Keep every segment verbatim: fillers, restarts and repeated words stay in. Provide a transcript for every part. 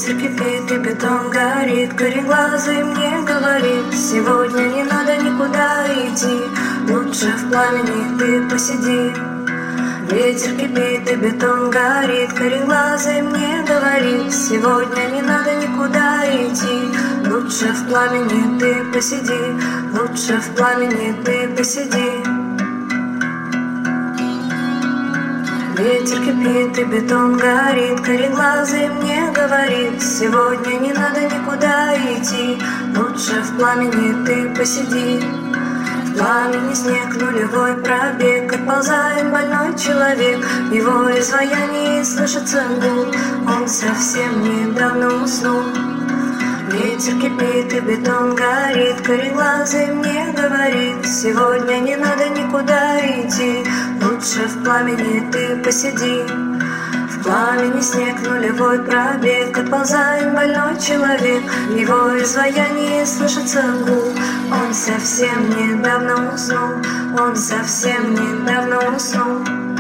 Ветер кипит и бетон горит, кореглазый мне говорит: сегодня не надо никуда идти, лучше в пламени ты посиди. Ветер кипит и бетон горит, кореглазый мне говорит: сегодня не надо никуда идти, лучше в пламени ты посиди, лучше в пламени ты посиди. Ветер кипит и бетон горит, кореглазый мне говорит: сегодня не надо никуда идти, лучше в пламени ты посиди. В пламени снег, нулевой пробег, отползает больной человек, в его изваянии слышится гул, он совсем недавно уснул. Ветер кипит и бетон горит, кореглазый мне говорит: сегодня не надо никуда идти, лучше в пламени ты посиди. В пламени снег, нулевой пробег, отползает больной человек, в его изваянии слышится гул, он совсем недавно уснул, он совсем недавно уснул.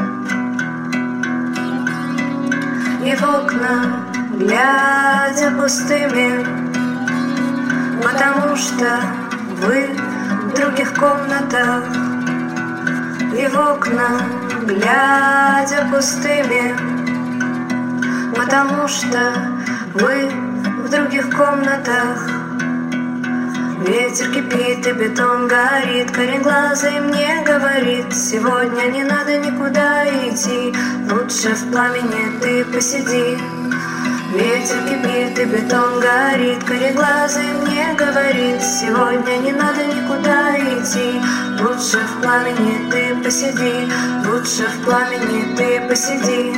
И в окна, глядя пустыми, потому что вы в других комнатах. И в окна, глядя пустыми, потому что вы в других комнатах. Ветер кипит и бетон горит, кореглазый мне говорит: сегодня не надо никуда идти, лучше в пламени ты посиди. Ветер кипит и бетон горит, кореглазый мне говорит: сегодня не надо никуда идти, лучше в пламени ты посиди, лучше в пламени ты посиди.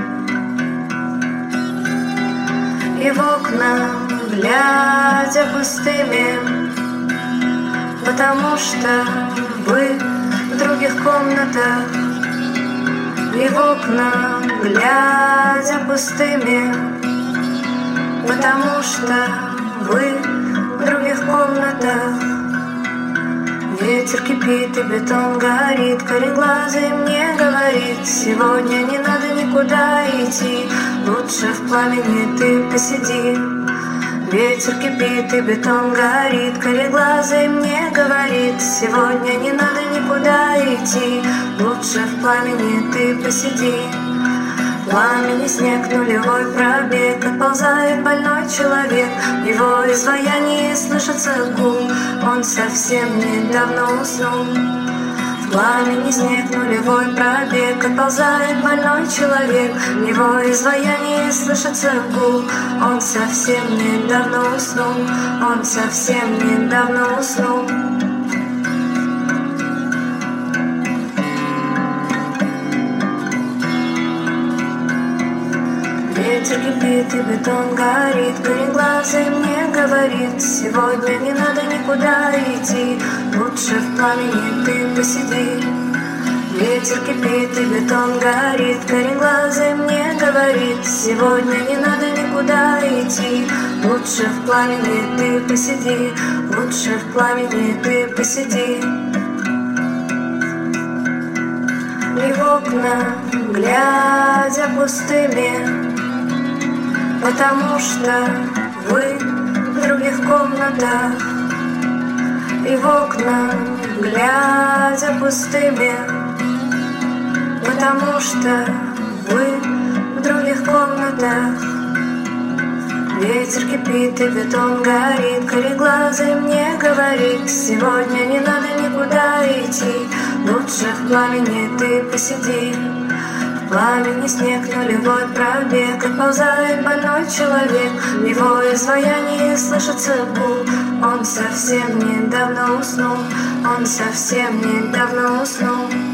И в окна, глядя пустыми, потому что вы в других комнатах. И в окна, глядя пустыми, потому что вы в других комнатах. Ветер кипит и бетон горит, кореглазый мне говорит: сегодня не надо никуда идти, лучше в пламени ты посиди. Ветер кипит и бетон горит, кореглазый мне говорит: сегодня не надо никуда идти, лучше в пламени ты посиди. В пламени снег, нулевой пробег, отползает больной человек, в его изваянии слышится гул, он совсем недавно уснул. В пламени снег, нулевой пробег, отползает больной человек, в его изваянии слышится гул, он совсем недавно уснул, он совсем недавно уснул. Ветер кипит и бетон горит, кореглазый мне говорит: сегодня не надо никуда идти, лучше в пламени ты посиди. Ветер кипит и бетон горит, кореглазый мне говорит: сегодня не надо никуда идти, лучше в пламени ты посиди, лучше в пламени ты посиди. И в окна, глядя пустыми, потому что вы в других комнатах. И в окна, глядя пустыми, потому что вы в других комнатах. Ветер кипит и бетон горит, кореглазый мне говорит: сегодня не надо никуда идти, лучше в пламени ты посиди. В пламени снег, нулевой пробег, отползает больной человек, в его изваянии слышится гул, он совсем недавно уснул, он совсем недавно уснул.